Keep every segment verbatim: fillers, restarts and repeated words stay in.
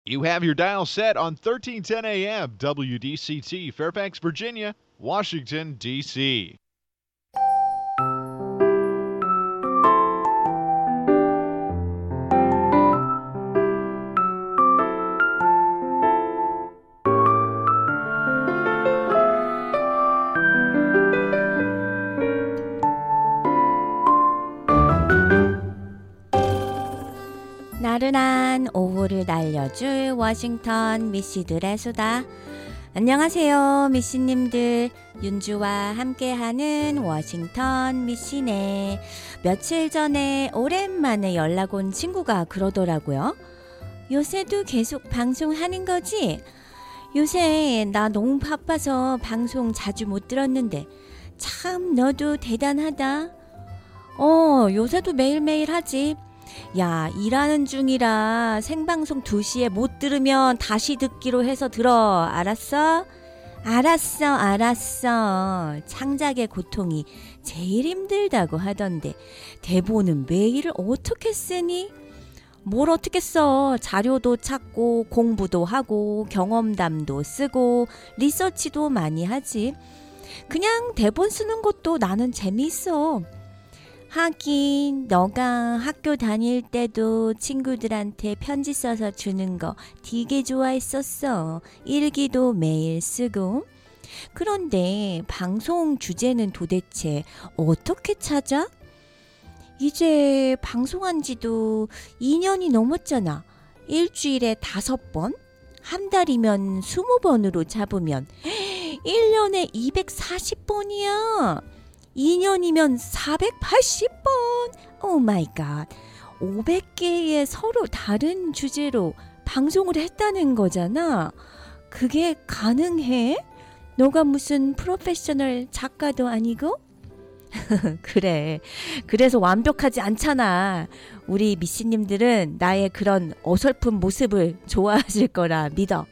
You have your dial set on thirteen ten A M W D C T, Fairfax, Virginia, Washington, D C 나른한 오후를 날려줄 워싱턴 미씨들의 수다. 안녕하세요 미씨님들, 윤주와 함께하는 워싱턴 미씨네. 며칠 전에 오랜만에 연락 온 친구가 그러더라고요. 요새도 계속 방송하는 거지? 요새 나 너무 바빠서 방송 자주 못 들었는데 참 너도 대단하다. 어, 요새도 매일매일 하지. 야, 일하는 중이라 생방송 두 시에 못 들으면 다시 듣기로 해서 들어. 알았어? 알았어 알았어. 창작의 고통이 제일 힘들다고 하던데 대본은 매일 어떻게 쓰니? 뭘 어떻게 써. 자료도 찾고 공부도 하고 경험담도 쓰고 리서치도 많이 하지. 그냥 대본 쓰는 것도 나는 재미있어. 하긴 너가 학교 다닐 때도 친구들한테 편지 써서 주는 거 되게 좋아했었어. 일기도 매일 쓰고. 그런데 방송 주제는 도대체 어떻게 찾아? 이제 방송한 지도 이 년이 넘었잖아. 일주일에 다섯 번? 한 달이면 스무 번으로 잡으면 일 년에 이백사십 번이야. 이 년이면 사백팔십 번. 오 마이 갓. 오백 개의 서로 다른 주제로 방송을 했다는 거잖아. 그게 가능해? 너가 무슨 프로페셔널 작가도 아니고? 그래. 그래서 완벽하지 않잖아. 우리 미씨님들은 나의 그런 어설픈 모습을 좋아하실 거라 믿어.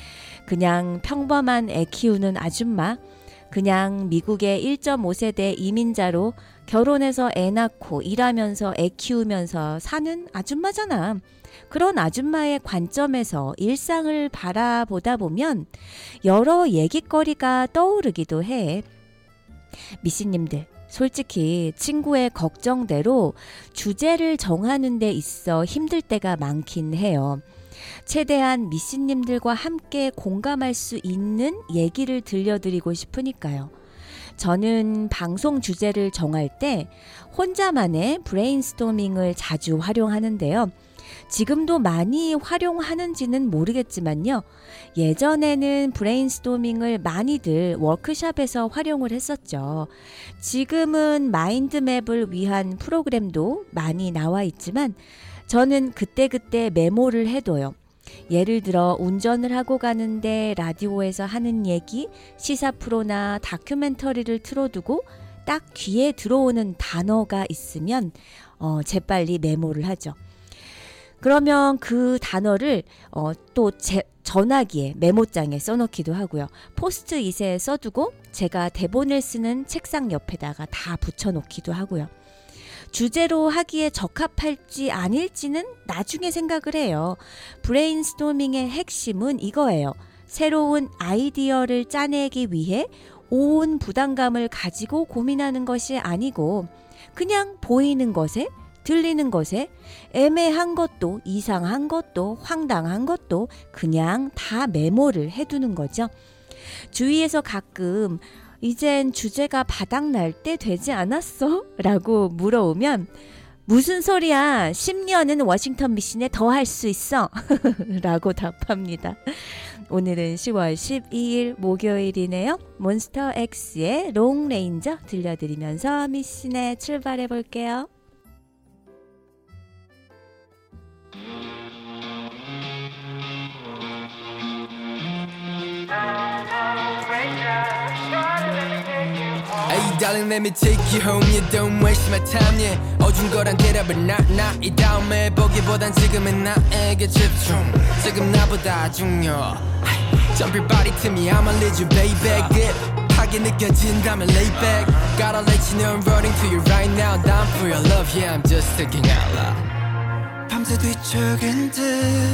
그냥 평범한 애 키우는 아줌마, 그냥 미국의 일 점 오 세대 이민자로 결혼해서 애 낳고 일하면서 애 키우면서 사는 아줌마잖아. 그런 아줌마의 관점에서 일상을 바라보다 보면 여러 얘기거리가 떠오르기도 해. 미씨님들, 솔직히 친구의 걱정대로 주제를 정하는 데 있어 힘들 때가 많긴 해요. 최대한 미씨님들과 함께 공감할 수 있는 얘기를 들려드리고 싶으니까요. 저는 방송 주제를 정할 때 혼자만의 브레인스토밍을 자주 활용하는데요. 지금도 많이 활용하는지는 모르겠지만요. 예전에는 브레인스토밍을 많이들 워크숍에서 활용을 했었죠. 지금은 마인드맵을 위한 프로그램도 많이 나와 있지만 저는 그때그때 메모를 해둬요. 예를 들어 운전을 하고 가는데 라디오에서 하는 얘기, 시사 프로나 다큐멘터리를 틀어두고 딱 귀에 들어오는 단어가 있으면 어, 재빨리 메모를 하죠. 그러면 그 단어를 어, 또 제, 전화기에 메모장에 써놓기도 하고요. 포스트잇에 써두고 제가 대본을 쓰는 책상 옆에다가 다 붙여놓기도 하고요. 주제로 하기에 적합할지 아닐지는 나중에 생각을 해요. 브레인스토밍의 핵심은 이거예요. 새로운 아이디어를 짜내기 위해 온 부담감을 가지고 고민하는 것이 아니고 그냥 보이는 것에, 들리는 것에 애매한 것도 이상한 것도 황당한 것도 그냥 다 메모를 해두는 거죠. 주위에서 가끔 이젠 주제가 바닥날 때 되지 않았어? 라고 물어오면 무슨 소리야? 십 년은 워싱턴 미신에 더 할 수 있어 라고 답합니다. 오늘은 시월 십이일 목요일이네요. 몬스터X의 롱레인저 들려드리면서 미신에 출발해 볼게요. Hey darling let me take you home You don't waste my time yeah 어중거란 대답은 나나 이 다음에 보기보단 지금은 나에게 집중 지금 나보다 중요 Jump your body to me I'ma lead you baby 급하게 느껴진다면 lay back Gotta let you know I'm running to you right now Down for your love yeah I'm just thinking out loud 밤새 뒤척인 듯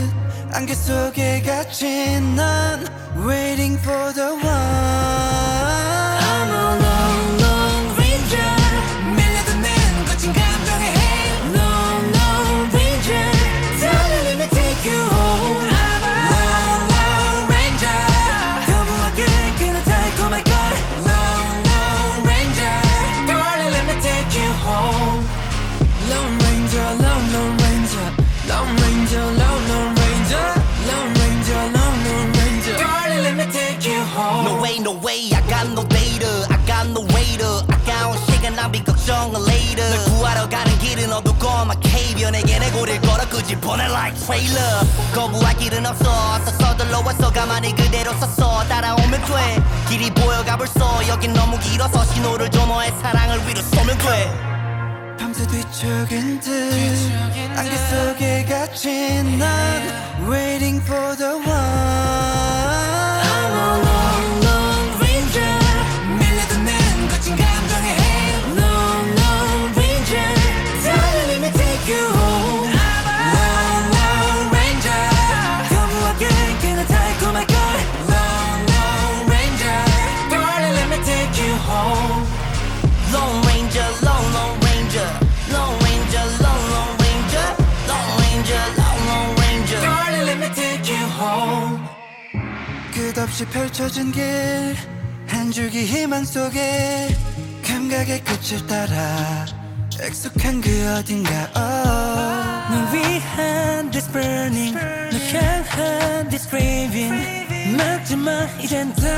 안개 속에 갇힌 넌 Waiting for the one I'm a lone lone ranger 밀려드는 거친 감정에 Lone lone ranger Darling let me take you home I'm a lone lone ranger 거부하게 그는 달콤할 걸 Lone lone ranger Darling let me take you home Lone ranger lone lone ranger Lone ranger lone lone ranger Lone ranger lone lone ranger Darling let me take you home No way no way I got no data I got no waiter 아까운 시간 낭비 걱정은 later 널 구하러 가는 길은 어둡고 막해변 내게 내 고리를 걸어 끄집어내 like trailer 거부할 길은 없어 서서들러 왔어 가만히 그대로 섰어 따라오면 돼 길이 보여가 벌써 여긴 너무 길어서 신호를 줘 너의 사랑을 위로 쏘면 돼 밤새 뒤척인 듯 안개 속에 갇힌 넌 Waiting for the one I'm a lone lone ranger 밀려드는 거친 감정에 Lone lone ranger Darling let me take you home I'm a lone lone ranger 거부하게 그는 달콤할 걸 Lone lone ranger Darling let me take you home Lone Ranger Lone Lone Ranger Lone Ranger Lone Lone Ranger Lone Ranger Lone Lone Ranger Darling let me take you home 끝없이 펼쳐진 길 한 줄기 희망 속에 감각의 끝을 따라 익숙한 그 어딘가 oh. 널 위한 this burning 널 향한 this craving 막지 마 이젠 다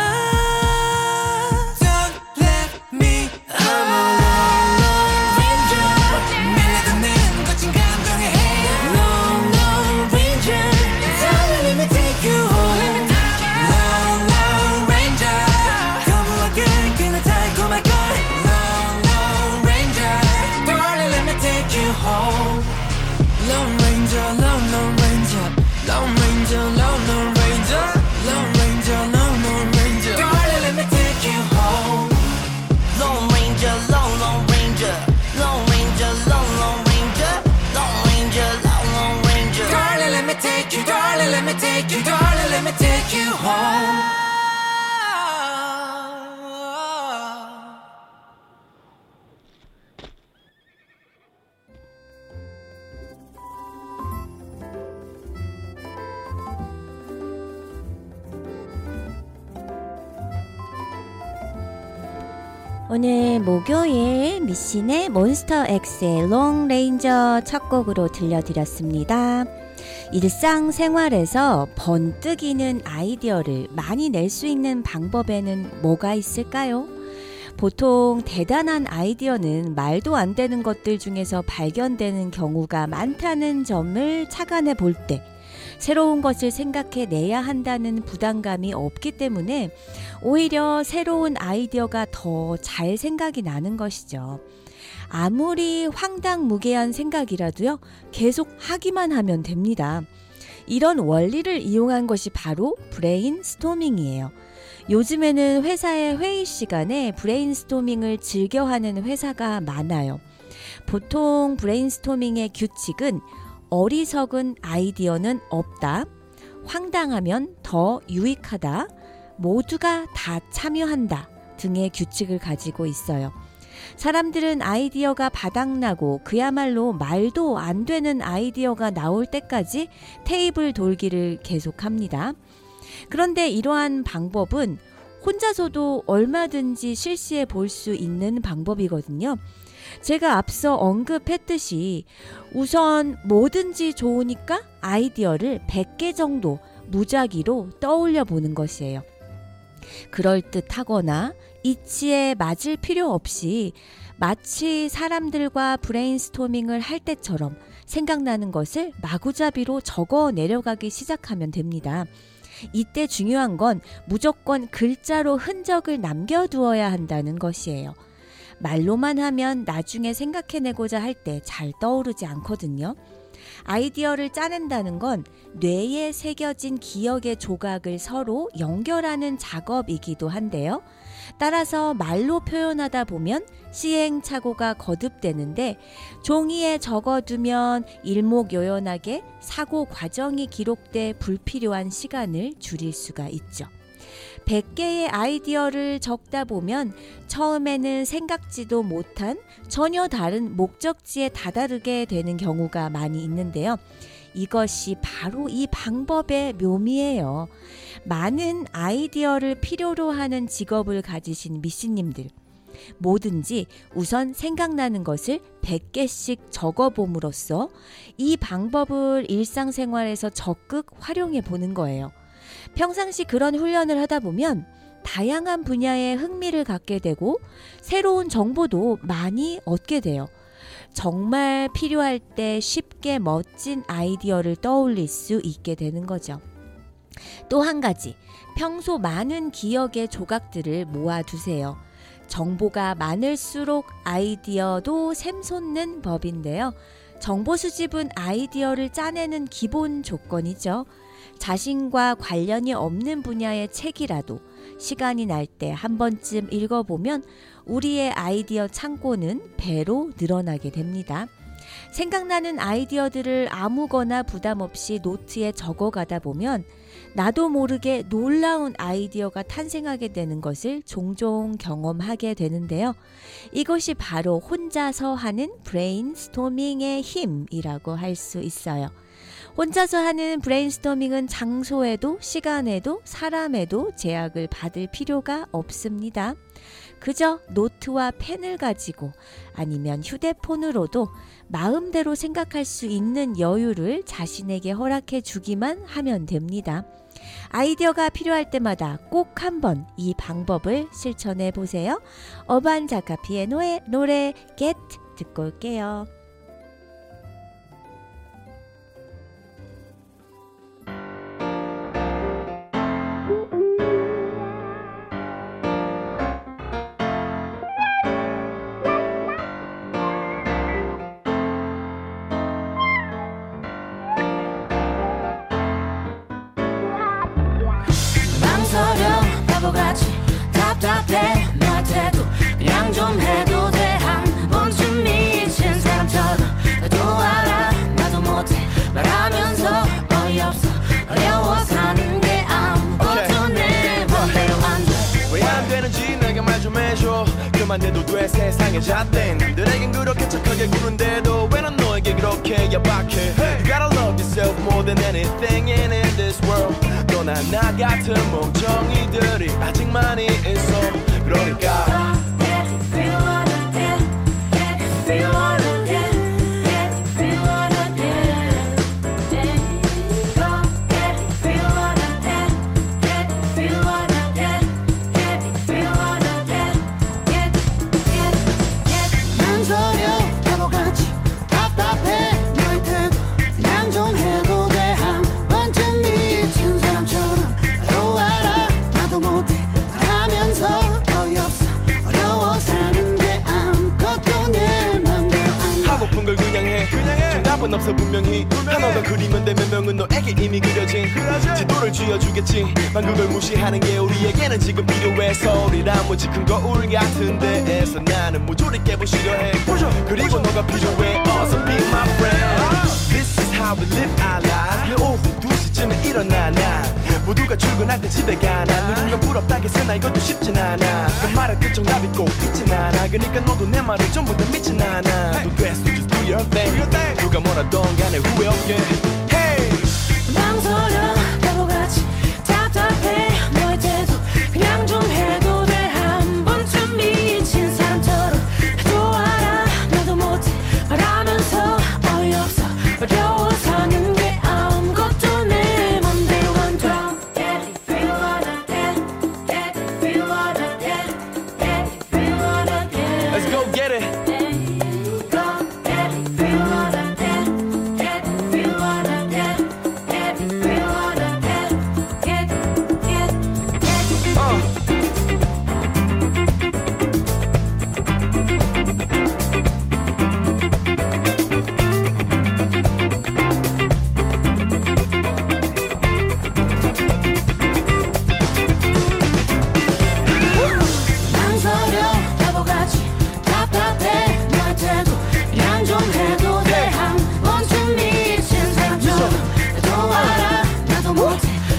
Don't let me I'm a lone lone ranger 밀려드는 거친 감정에 Lone lone ranger Darling let me take you home Lone lone ranger 거부하게 그는 달콤할 걸 Lone lone ranger Darling let me take you home Lone ranger lone lone ranger Lone ranger lone lone ranger Lone ranger lone lone ranger Darling let me take you home Lone Ranger Lone Lone Ranger Lone Ranger Lone Lone Ranger Lone Ranger Lone Lone Ranger Darling let me take you Darling let me take you Darling let me take you home 오늘 목요일 미신의 몬스터엑스의 롱레인저 첫 곡으로 들려드렸습니다. 일상생활에서 번뜩이는 아이디어를 많이 낼 수 있는 방법에는 뭐가 있을까요? 보통 대단한 아이디어는 말도 안 되는 것들 중에서 발견되는 경우가 많다는 점을 착안해 볼 때 새로운 것을 생각해내야 한다는 부담감이 없기 때문에 오히려 새로운 아이디어가 더 잘 생각이 나는 것이죠. 아무리 황당무계한 생각이라도요, 계속 하기만 하면 됩니다. 이런 원리를 이용한 것이 바로 브레인스토밍이에요. 요즘에는 회사의 회의 시간에 브레인스토밍을 즐겨하는 회사가 많아요. 보통 브레인스토밍의 규칙은 어리석은 아이디어는 없다, 황당하면 더 유익하다, 모두가 다 참여한다 등의 규칙을 가지고 있어요. 사람들은 아이디어가 바닥나고 그야말로 말도 안 되는 아이디어가 나올 때까지 테이블 돌기를 계속합니다. 그런데 이러한 방법은 혼자서도 얼마든지 실시해 볼 수 있는 방법이거든요. 제가 앞서 언급했듯이 우선 뭐든지 좋으니까 아이디어를 백 개 정도 무작위로 떠올려 보는 것이에요. 그럴듯하거나 이치에 맞을 필요 없이 마치 사람들과 브레인스토밍을 할 때처럼 생각나는 것을 마구잡이로 적어 내려가기 시작하면 됩니다. 이때 중요한 건 무조건 글자로 흔적을 남겨두어야 한다는 것이에요. 말로만 하면 나중에 생각해내고자 할 때 잘 떠오르지 않거든요. 아이디어를 짜낸다는 건 뇌에 새겨진 기억의 조각을 서로 연결하는 작업이기도 한데요. 따라서 말로 표현하다 보면 시행착오가 거듭되는데 종이에 적어두면 일목요연하게 사고 과정이 기록돼 불필요한 시간을 줄일 수가 있죠. 백 개의 아이디어를 적다 보면 처음에는 생각지도 못한 전혀 다른 목적지에 다다르게 되는 경우가 많이 있는데요. 이것이 바로 이 방법의 묘미예요. 많은 아이디어를 필요로 하는 직업을 가지신 미씨님들, 뭐든지 우선 생각나는 것을 백 개씩 적어봄으로써 이 방법을 일상생활에서 적극 활용해 보는 거예요. 평상시 그런 훈련을 하다 보면 다양한 분야에 흥미를 갖게 되고 새로운 정보도 많이 얻게 돼요. 정말 필요할 때 쉽게 멋진 아이디어를 떠올릴 수 있게 되는 거죠. 또 한 가지, 평소 많은 기억의 조각들을 모아두세요. 정보가 많을수록 아이디어도 샘솟는 법인데요. 정보 수집은 아이디어를 짜내는 기본 조건이죠. 자신과 관련이 없는 분야의 책이라도 시간이 날 때 한 번쯤 읽어보면 우리의 아이디어 창고는 배로 늘어나게 됩니다. 생각나는 아이디어들을 아무거나 부담 없이 노트에 적어가다 보면 나도 모르게 놀라운 아이디어가 탄생하게 되는 것을 종종 경험하게 되는데요. 이것이 바로 혼자서 하는 브레인스토밍의 힘이라고 할 수 있어요. 혼자서 하는 브레인스토밍은 장소에도 시간에도 사람에도 제약을 받을 필요가 없습니다. 그저 노트와 펜을 가지고 아니면 휴대폰으로도 마음대로 생각할 수 있는 여유를 자신에게 허락해 주기만 하면 됩니다. 아이디어가 필요할 때마다 꼭 한번 이 방법을 실천해 보세요. 어반 자카피아노의 노래 Get 듣고 올게요. 바보같이 답답해 너한테도 그냥 좀 해도 돼 한 번쯤 미친 사람처럼 나도 알아 나도 못해 말하면서 어이없어 어려워 사는 게 아무것도 내 맘대로 안 돼 왜 안 되는지 내가 말 좀 해줘 그만해도 돼 세상의 잣된 남들에겐 그렇게 착하게 구는데도 왜 난 너에게 그렇게 야박해 You gotta love yourself more than anything in this world 너나 나 같은 멍청이들이 아직 많이 있어 그러니까 정답은 없어 분명히 하나가 그리면 되면 명은 너에게 이미 그려진 지도를 쥐어주겠지 만 그걸 무시하는 게 우리에게는 지금 필요해서 우리 나머지 큰 거울 같은 데에서 나는 모조리 깨부시려 해 그리고 너가 필요해 어서 be my friend This is how we live our life 오후 두 시쯤에 일어나 나 모두가 출근할 때 집에 가나 누군가 부럽다겠어 나 이것도 쉽진 않아 그 말할 때 정답이 꼭 있진 않아 그러니까 너도 내 말을 전부 다 믿진 않아 또 됐어 just do your thing 누가 뭐라던 간에 후회 없게 Hey 망설여 바보같이 답답해 너의 태도 그냥 좀 해도 돼 한 번쯤 미친 사람처럼 나도 알아 나도 못해 말하면서 어이없어 어려워 사는 게 아무것도 내 맘대로 안 돼 Let's go get it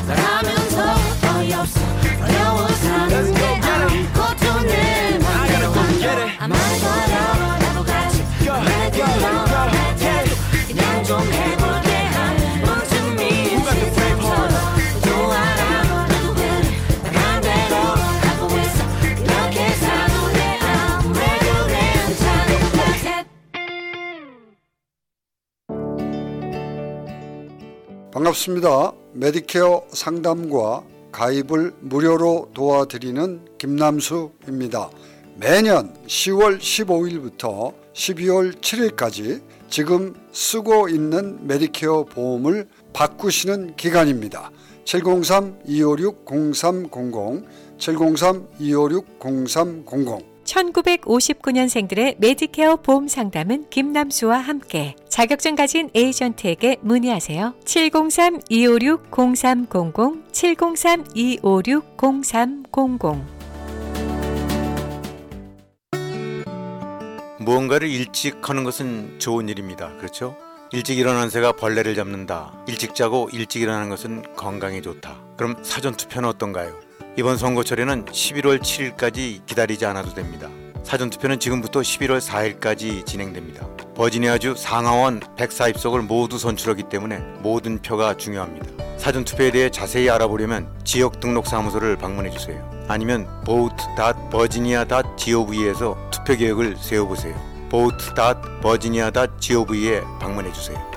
살아면서 어이없어 어려워 사는 게 아무것도 내 맘대로 아마 서로 나도 같이 내 길로 갈 테도 그냥 좀 해볼게 한 번쯤이 서로 좋아라 나도 그래 나간 대로 하고 있어 이렇게 사도 돼 아무래도 괜찮은 것 같아. 반갑습니다. 메디케어 상담과 가입을 무료로 도와드리는 김남수입니다. 매년 시월 십오일부터 십이월 칠일까지 지금 쓰고 있는 메디케어 보험을 바꾸시는 기간입니다. 칠공삼 이오육 공삼공공 칠공삼 이오육 공삼공공 천구백오십구년생들의 메디케어 보험 상담은 김남수와 함께 자격증 가진 에이전트에게 문의하세요. 칠공삼 이오육 공삼공공 칠공삼 이오육 공삼공공. 무언가를 일찍 하는 것은 좋은 일입니다. 그렇죠? 일찍 일어난 새가 벌레를 잡는다. 일찍 자고 일찍 일어나는 것은 건강에 좋다. 그럼 사전투표는 어떤가요? 이번 선거철에는 십일월 칠일까지 기다리지 않아도 됩니다. 사전투표는 지금부터 십일월 사일까지 진행됩니다. 버지니아주 상하원 백사십석을 모두 선출하기 때문에 모든 표가 중요합니다. 사전투표에 대해 자세히 알아보려면 지역등록사무소를 방문해주세요. 아니면 vote 닷 버지니아 닷 지오브이에서 투표계획을 세워보세요. vote 닷 버지니아 닷 지오브이에 방문해주세요.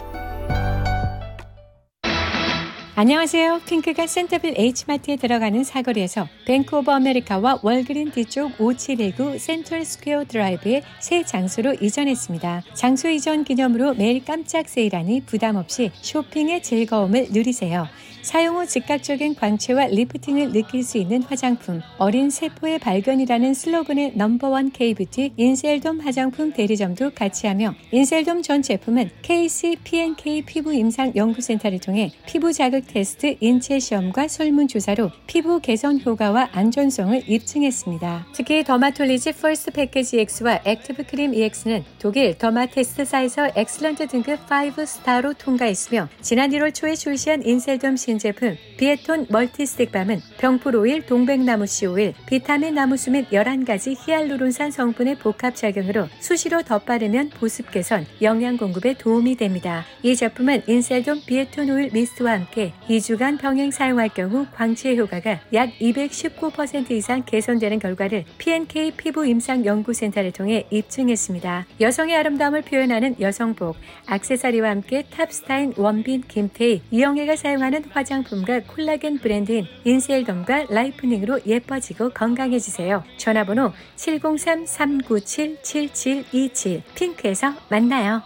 안녕하세요. 핑크가 센터빌 H마트에 들어가는 사거리에서 뱅크 오브 아메리카와 월그린 뒤쪽 오칠일구 센트럴 스퀘어 드라이브에 새 장소로 이전했습니다. 장소 이전 기념으로 매일 깜짝 세일하니 부담 없이 쇼핑의 즐거움을 누리세요. 사용 후 즉각적인 광채와 리프팅을 느낄 수 있는 화장품, 어린 세포의 발견이라는 슬로건의 넘버원 K뷰티 인셀돔 화장품 대리점도 같이 하며 인셀돔 전 제품은 케이씨 피앤케이 피부 임상 연구센터를 통해 피부 자극 테스트 인체 시험과 설문조사로 피부 개선 효과와 안전성을 입증했습니다. 특히 더마톨리지 퍼스트 패키지 X와 액티브 크림 이엑스는 독일 더마테스트사에서 엑슬런트 등급 오 스타로 통과했으며 지난 일월 초에 출시한 인셀돔 신제품 비에톤 멀티스틱밤은 병풀오일, 동백나무씨 오일, 비타민 나무수 및 열한 가지 히알루론산 성분의 복합 작용으로 수시로 덧바르면 보습 개선, 영양 공급에 도움이 됩니다. 이 제품은 인셀돔 비에톤 오일 미스트와 함께 이 주간 병행 사용할 경우 광채 효과가 약 이백십구 퍼센트 이상 개선되는 결과를 피앤케이 피부 임상 연구센터를 통해 입증했습니다. 여성의 아름다움을 표현하는 여성복, 액세서리와 함께 탑스타인 원빈, 김태희, 이영애가 사용하는 화장품과 콜라겐 브랜드인 인셀돔과 라이프닝으로 예뻐지고 건강해지세요. 전화번호 칠공삼 삼구칠 칠칠이칠 핑크에서 만나요.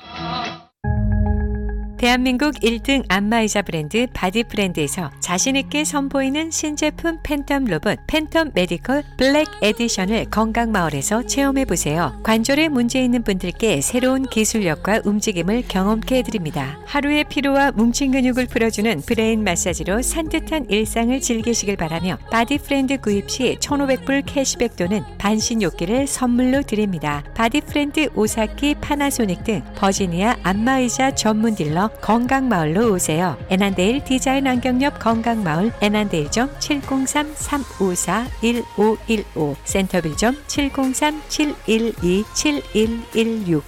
대한민국 일 등 안마의자 브랜드 바디프렌드에서 자신있게 선보이는 신제품 팬텀 로봇 팬텀 메디컬 블랙 에디션을 건강마을에서 체험해보세요. 관절에 문제 있는 분들께 새로운 기술력과 움직임을 경험케 해드립니다. 하루의 피로와 뭉친 근육을 풀어주는 브레인 마사지로 산뜻한 일상을 즐기시길 바라며 바디프렌드 구입 시 천오백 불 캐시백 또는 반신욕기를 선물로 드립니다. 바디프렌드 오사키, 파나소닉 등 버지니아 안마의자 전문 딜러 건강마을로 오세요. 애난데일 디자인 안경 옆 건강마을 애난데일점 칠공삼 삼오사 일오일오 센터빌점 칠공삼 칠일이 칠일일육.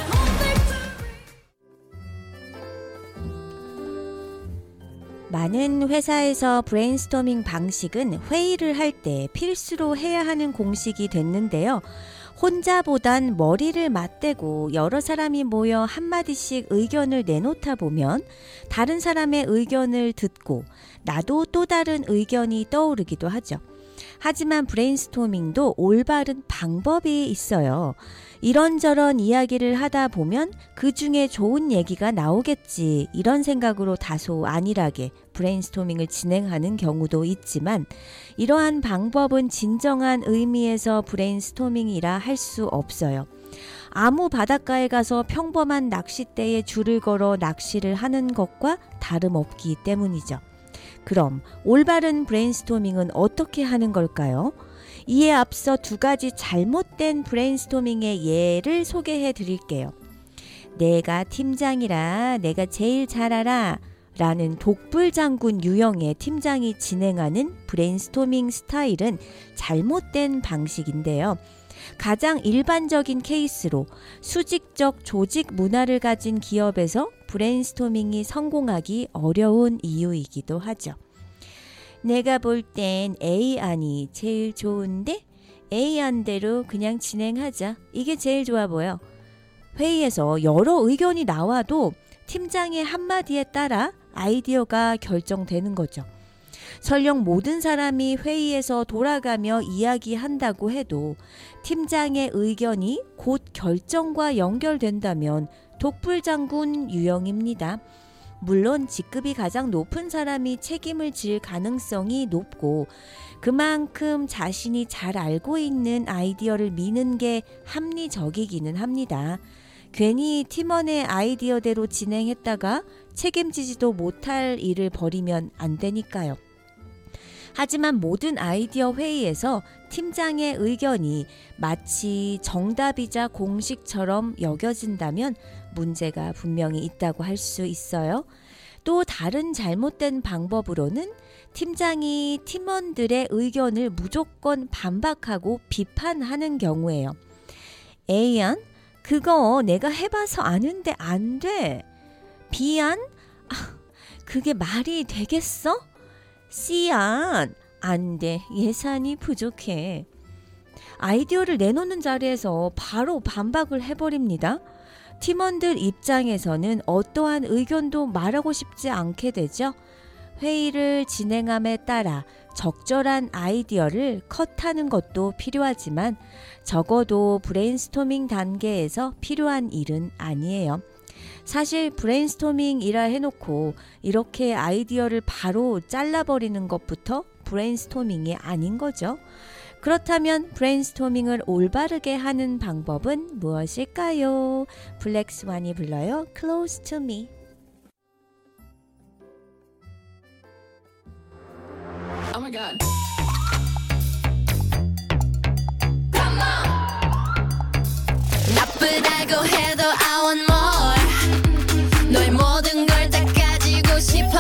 많은 회사에서 브레인스토밍 방식은 회의를 할 때 필수로 해야 하는 공식이 됐는데요. 혼자보단 머리를 맞대고 여러 사람이 모여 한마디씩 의견을 내놓다 보면 다른 사람의 의견을 듣고 나도 또 다른 의견이 떠오르기도 하죠. 하지만 브레인스토밍도 올바른 방법이 있어요. 이런저런 이야기를 하다 보면 그 중에 좋은 얘기가 나오겠지, 이런 생각으로 다소 안일하게 브레인스토밍을 진행하는 경우도 있지만 이러한 방법은 진정한 의미에서 브레인스토밍이라 할 수 없어요. 아무 바닷가에 가서 평범한 낚싯대에 줄을 걸어 낚시를 하는 것과 다름없기 때문이죠. 그럼 올바른 브레인스토밍은 어떻게 하는 걸까요? 이에 앞서 두 가지 잘못된 브레인스토밍의 예를 소개해 드릴게요. 내가 팀장이라 내가 제일 잘 알아. 라는 독불장군 유형의 팀장이 진행하는 브레인스토밍 스타일은 잘못된 방식인데요. 가장 일반적인 케이스로 수직적 조직 문화를 가진 기업에서 브레인스토밍이 성공하기 어려운 이유이기도 하죠. 내가 볼 땐 A안이 제일 좋은데 A안대로 그냥 진행하자. 이게 제일 좋아 보여. 회의에서 여러 의견이 나와도 팀장의 한마디에 따라 아이디어가 결정되는 거죠. 설령 모든 사람이 회의에서 돌아가며 이야기한다고 해도 팀장의 의견이 곧 결정과 연결된다면 독불장군 유형입니다. 물론 직급이 가장 높은 사람이 책임을 질 가능성이 높고 그만큼 자신이 잘 알고 있는 아이디어를 미는 게 합리적이기는 합니다. 괜히 팀원의 아이디어대로 진행했다가 책임지지도 못할 일을 벌이면 안 되니까요. 하지만 모든 아이디어 회의에서 팀장의 의견이 마치 정답이자 공식처럼 여겨진다면 문제가 분명히 있다고 할 수 있어요. 또 다른 잘못된 방법으로는 팀장이 팀원들의 의견을 무조건 반박하고 비판하는 경우예요. A안? 그거 내가 해봐서 아는데 안 돼. B안? 아, 그게 말이 되겠어? C안? 안 돼. 예산이 부족해. 아이디어를 내놓는 자리에서 바로 반박을 해버립니다. 팀원들 입장에서는 어떠한 의견도 말하고 싶지 않게 되죠. 회의를 진행함에 따라 적절한 아이디어를 컷하는 것도 필요하지만 적어도 브레인스토밍 단계에서 필요한 일은 아니에요. 사실 브레인스토밍이라 해놓고 이렇게 아이디어를 바로 잘라버리는 것부터 브레인스토밍이 아닌 거죠. 그렇다면 브레인스토밍을 올바르게 하는 방법은 무엇일까요? 블랙스완이 불러요. Close to me. Oh my god. 나쁘다고 해도 I want more. 너의 모든 걸 다 가지고 싶어.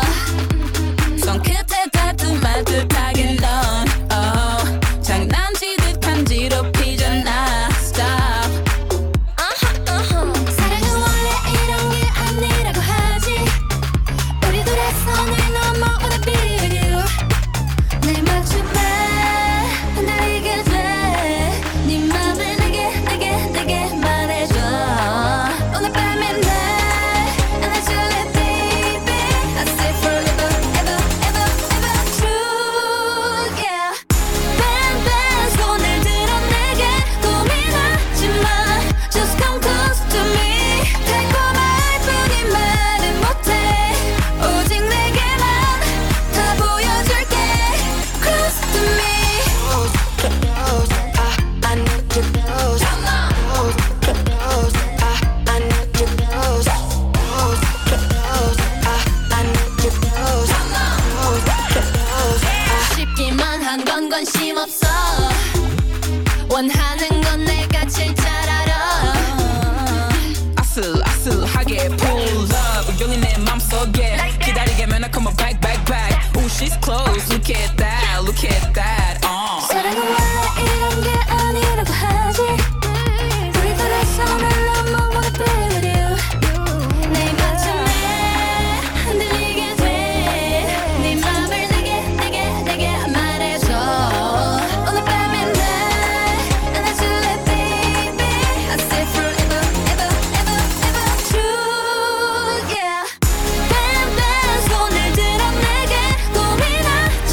손끝에 다툼 말듯 하긴 넌 oh. 장난치듯 간지럽히잖아. Stop. uh-huh, uh-huh. 사랑은 원래 이런 게 아니라고 하지. 우리 둘의 선을 넘어 wanna be with you. 내 맞춤에 흔들리게 돼. 네 맘을 내게 내게 내게 말해줘. 오늘 밤에 날 안아줄래 baby. I say forever ever ever ever true yeah. Bang bang 손을 들어 내게 고민하지 마. Just come close to me. 달콤할 뿐인 말은 못해. 오직 내게만 다 보여줄게. Close to me. I need you close. Come on. Close. I need you close. Close. I need you close. Come on. 쉽기만 한 건 관심 없어. 원하는 건 내가 제일 잘 알아. 아슬아슬하게 pull up 의견이 내 맘속에 기다리게 맨날 come on back back back. Ooh she's close. Look at that. Look at that. Uh. 사랑은 원래 이런 게 아니라고 하지. 우리 둘의 손을 넘어 wanna be with you. 내 맞춤에 흔들리게 돼. 네 맘을 내게 내게 내게 말해줘. 오늘 밤에 날 안아줄래 baby. I say forever ever ever ever true yeah. Bang bang 손을 들어 내게 고민하지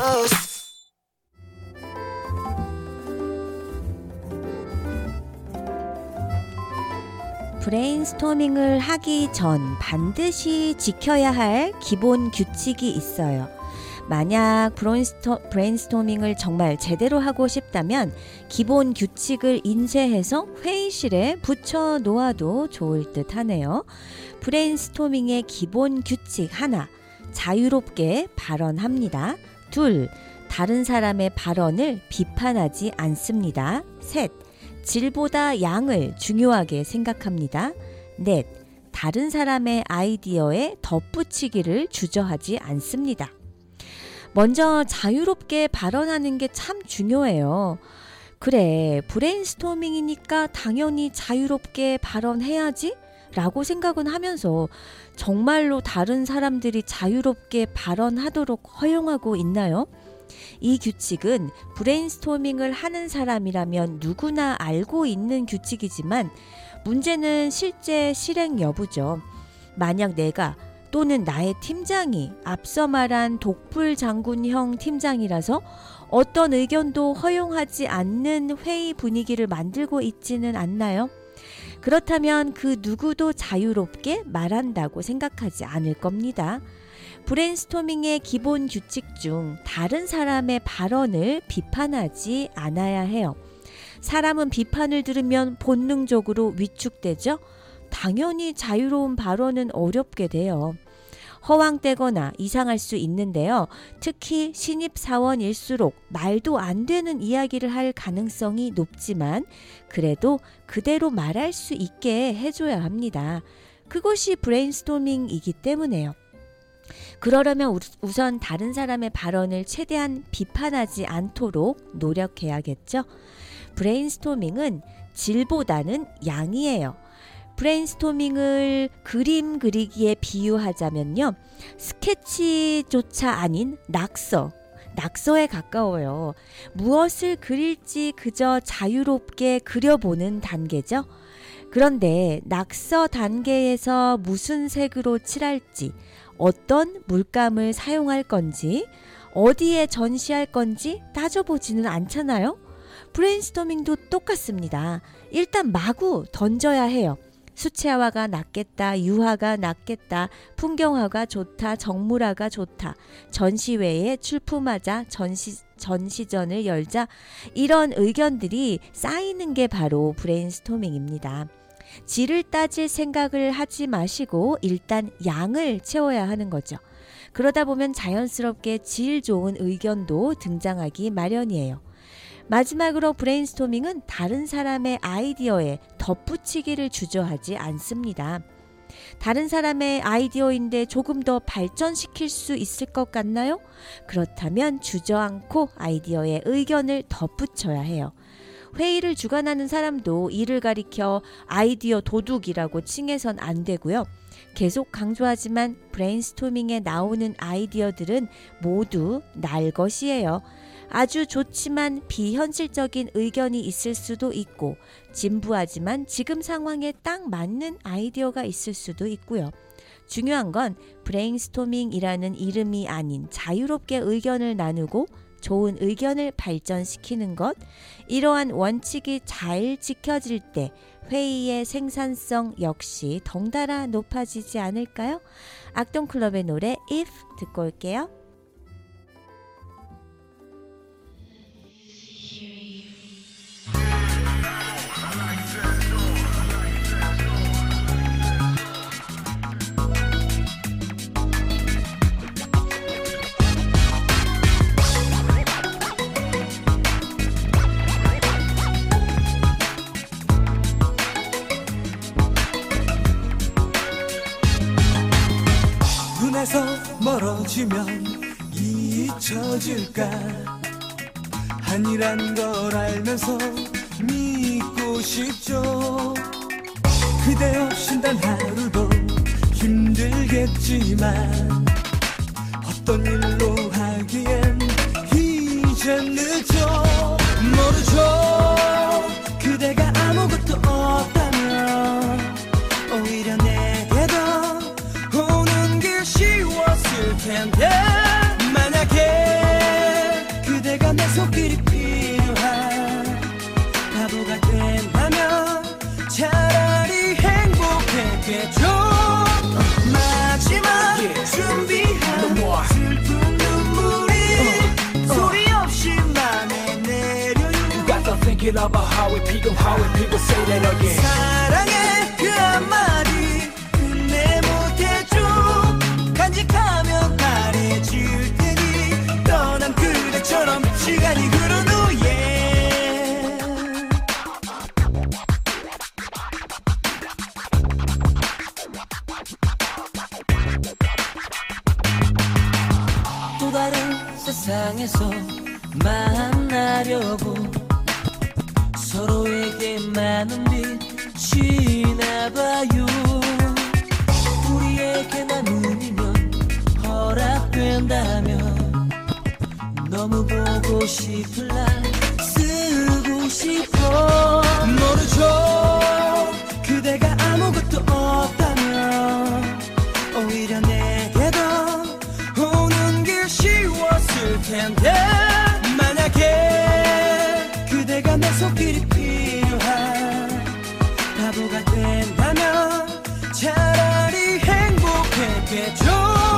close. 브레인스토밍을 하기 전 반드시 지켜야 할 기본 규칙이 있어요. 만약 브레인스토, 브레인스토밍을 정말 제대로 하고 싶다면 기본 규칙을 인쇄해서 회의실에 붙여 놓아도 좋을 듯 하네요. 브레인스토밍의 기본 규칙 하나, 자유롭게 발언합니다. 둘, 다른 사람의 발언을 비판하지 않습니다. 셋, 질보다 양을 중요하게 생각합니다. 넷, 다른 사람의 아이디어에 덧붙이기를 주저하지 않습니다. 먼저 자유롭게 발언하는 게 참 중요해요. 그래, 브레인스토밍이니까 당연히 자유롭게 발언해야지 라고 생각은 하면서 정말로 다른 사람들이 자유롭게 발언하도록 허용하고 있나요? 이 규칙은 브레인스토밍을 하는 사람이라면 누구나 알고 있는 규칙이지만 문제는 실제 실행 여부죠. 만약 내가 또는 나의 팀장이 앞서 말한 독불 장군형 팀장이라서 어떤 의견도 허용하지 않는 회의 분위기를 만들고 있지는 않나요? 그렇다면 그 누구도 자유롭게 말한다고 생각하지 않을 겁니다. 브레인스토밍의 기본 규칙 중 다른 사람의 발언을 비판하지 않아야 해요. 사람은 비판을 들으면 본능적으로 위축되죠? 당연히 자유로운 발언은 어렵게 돼요. 허황되거나 이상할 수 있는데요. 특히 신입사원일수록 말도 안 되는 이야기를 할 가능성이 높지만 그래도 그대로 말할 수 있게 해줘야 합니다. 그것이 브레인스토밍이기 때문에요. 그러려면 우선 다른 사람의 발언을 최대한 비판하지 않도록 노력해야겠죠. 브레인스토밍은 질보다는 양이에요. 브레인스토밍을 그림 그리기에 비유하자면요. 스케치조차 아닌 낙서, 낙서에 가까워요. 무엇을 그릴지 그저 자유롭게 그려보는 단계죠. 그런데 낙서 단계에서 무슨 색으로 칠할지, 어떤 물감을 사용할 건지, 어디에 전시할 건지 따져보지는 않잖아요. 브레인스토밍도 똑같습니다. 일단 마구 던져야 해요. 수채화가 낫겠다, 유화가 낫겠다, 풍경화가 좋다, 정물화가 좋다, 전시회에 출품하자, 전시, 전시전을 열자, 이런 의견들이 쌓이는 게 바로 브레인스토밍입니다. 질을 따질 생각을 하지 마시고 일단 양을 채워야 하는 거죠. 그러다 보면 자연스럽게 질 좋은 의견도 등장하기 마련이에요. 마지막으로 브레인스토밍은 다른 사람의 아이디어에 덧붙이기를 주저하지 않습니다. 다른 사람의 아이디어인데 조금 더 발전시킬 수 있을 것 같나요? 그렇다면 주저앉고 아이디어에 의견을 덧붙여야 해요. 회의를 주관하는 사람도 이를 가리켜 아이디어 도둑이라고 칭해선 안 되고요. 계속 강조하지만 브레인스토밍에 나오는 아이디어들은 모두 날 것이에요. 아주 좋지만 비현실적인 의견이 있을 수도 있고 진부하지만 지금 상황에 딱 맞는 아이디어가 있을 수도 있고요. 중요한 건 브레인스토밍이라는 이름이 아닌 자유롭게 의견을 나누고 좋은 의견을 발전시키는 것, 이러한 원칙이 잘 지켜질 때 회의의 생산성 역시 덩달아 높아지지 않을까요? 악동클럽의 노래 If 듣고 올게요. 눈에서 멀어지면 잊혀질까 아니란 걸 알면서 믿고 싶죠. 그대 없인 단 하루도 힘들겠지만 어떤 일로 하기엔 이젠 늦어. 모르죠. 그대가 아무것도 없다면 오히려 내게 더 오는 길 쉬웠을 텐데 만약에 thinking about how we people, how we people say that again. 사랑해 그 한마디 끝내 못해줘 간직하면 바래질 테니 떠난 그대처럼 시간이 흐른 후에 또 다른 세상에서 만나려고 서로에게 많은 빛이 나봐요 우리에게 나누면 허락된다면 너무 보고 싶을 날 쓰고 싶어 모르죠 그대가 아무것도 없다면 오히려 내게도 오는 길 쉬웠을 텐데 만약에 그대가 내 손길이 필요한 바보가 된다면 차라리 행복했겠죠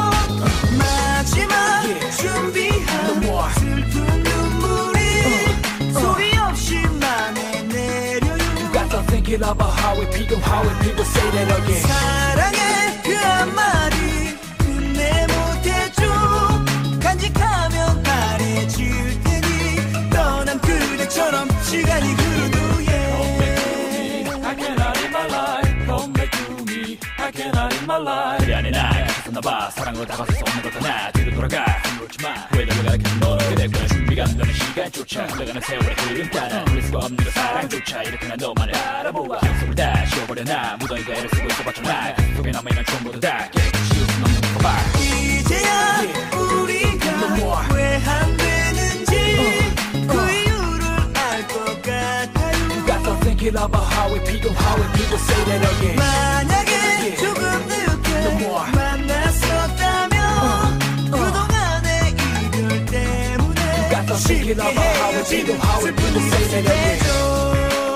마지막 yeah. 준비한 no 슬픈 눈물이 uh, uh. 소리 없이 맘에 내려요 You got to thinking about how we people, how we people say that again. 사랑해 그 한마디 끝내 못해줘 간직하면 바래질 테니 떠난 그대처럼 시간이 흐른 후에 I cannot in my life Come back to me I cannot in my life 그래 안에 나 있었나봐 사랑으로 다가서서 없는 것도 나 뒤로 돌아가 물지마 왜널 가르치는 너는 그대 그런 준비가 안 되는 시간조차 흘러가는 세월의 흐름 따라 풀릴 수가 없는 그 사랑조차 이렇게 난 너만을 알아보아 약속을 다 지워버려 나 무더위가 애를 쓰고 있어봤잖아 그 속에 남아있는 전부도 다 깨끗이 지울 순 없는 거 봐 이제야 yeah. 우리가 왜 안 되는지 uh, uh. 그 이유를 알 것 같아요 You got to thinking about how we people, how we people say that again. 만약에 yeah. 조금 늦게 만났었다면 uh, uh. 그동안의 이별 때문에 쉽게 헤어진 슬픈 이야기해줘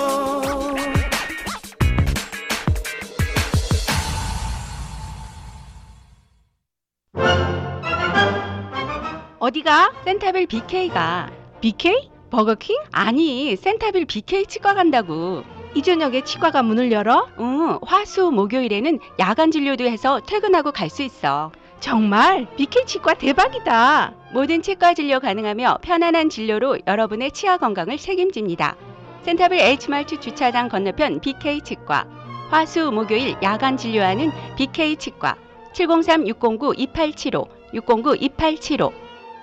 어디가? 센타빌 비케이가. 비케이? 버거킹? 아니, 센타빌 비케이 치과 간다고. 이 저녁에 치과가 문을 열어? 응, 화수 목요일에는 야간 진료도 해서 퇴근하고 갈 수 있어. 정말? 비케이 치과 대박이다. 모든 치과 진료 가능하며 편안한 진료로 여러분의 치아 건강을 책임집니다. 센타빌 H마트 주차장 건너편 비케이 치과. 화수 목요일 야간 진료하는 비케이 치과. 칠공삼 육공구 이팔칠오 육공구 이팔칠오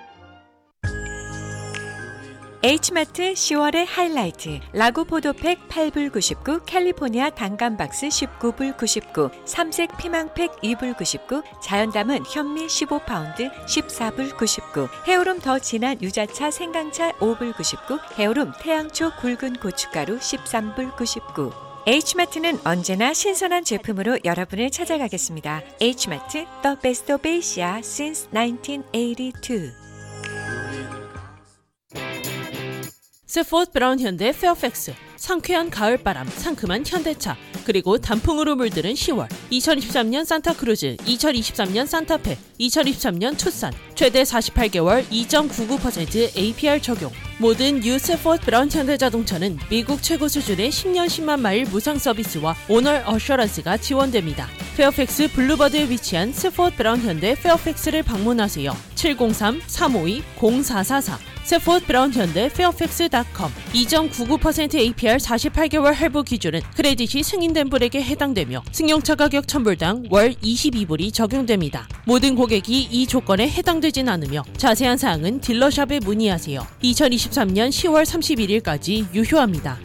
H마트 시월의 하이라이트 라구 포도팩 팔 불 구십구 캘리포니아 단감박스 십구 불 구십구 삼색 피망팩 이 불 구십구 자연담은 현미 십오 파운드 십사 불 구십구 해오름 더 진한 유자차 생강차 오 불 구십구 해오름 태양초 굵은 고춧가루 십삼 불 구십구 H마트는 언제나 신선한 제품으로 여러분을 찾아가겠습니다. H마트 The Best of Asia since nineteen eighty-two 세포드 브라운 현대 페어팩스 상쾌한 가을바람, 상큼한 현대차, 그리고 단풍으로 물드는 시월 이천이십삼 년 산타크루즈, 이천이십삼 년 산타페, 이천이십삼 년 투싼 최대 사십팔 개월 이 점 구구 퍼센트 에이피알 적용 모든 뉴 세포드 브라운 현대자동차는 미국 최고 수준의 십 년 십만 마일 무상 서비스와 오너 어셔런스가 지원됩니다. 페어팩스 블루버드에 위치한 세포드 브라운 현대 페어팩스를 방문하세요. 칠공삼 삼오이 공사사사 세포드 브라운 현대 페어팩스 닷컴 이 점 구구 퍼센트 에이피알 사십팔 개월 할부 기준은 크레딧이 승인된 분에게 해당되며 승용차 가격 천 불당 월 이십이 불이 적용됩니다. 모든 고객이 이 조건에 해당되진 않으며 자세한 사항은 딜러샵에 문의하세요. 이천이십삼 년 시월 삼십일일까지 유효합니다.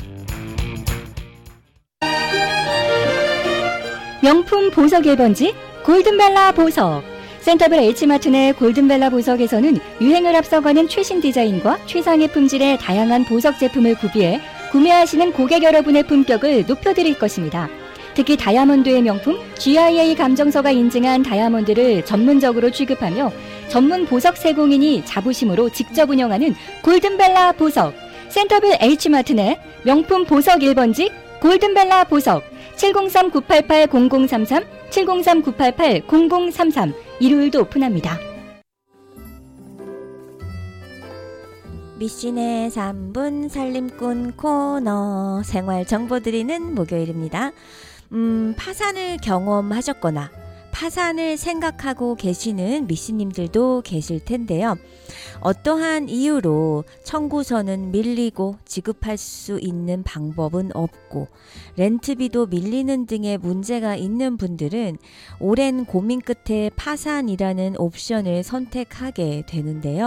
명품 보석 일 번지 골든벨라 보석. 센터빌 H마트 내 골든벨라 보석에서는 유행을 앞서가는 최신 디자인과 최상의 품질의 다양한 보석 제품을 구비해 구매하시는 고객 여러분의 품격을 높여드릴 것입니다. 특히 다이아몬드의 명품 지아이에이 감정서가 인증한 다이아몬드를 전문적으로 취급하며 전문 보석 세공인이 자부심으로 직접 운영하는 골든벨라 보석. 센터빌 H마트 내 명품 보석 일 번지 골든벨라 보석 칠공삼 구팔팔 공공삼삼 칠공삼 구팔팔 공공삼삼 일요일도 오픈합니다. 미신의 삼 분 살림꾼 코너 생활 정보 드리는 목요일입니다. 음, 파산을 경험하셨거나 파산을 생각하고 계시는 미씨님들도 계실 텐데요. 어떠한 이유로 청구서는 밀리고 지급할 수 있는 방법은 없고 렌트비도 밀리는 등의 문제가 있는 분들은 오랜 고민 끝에 파산이라는 옵션을 선택하게 되는데요.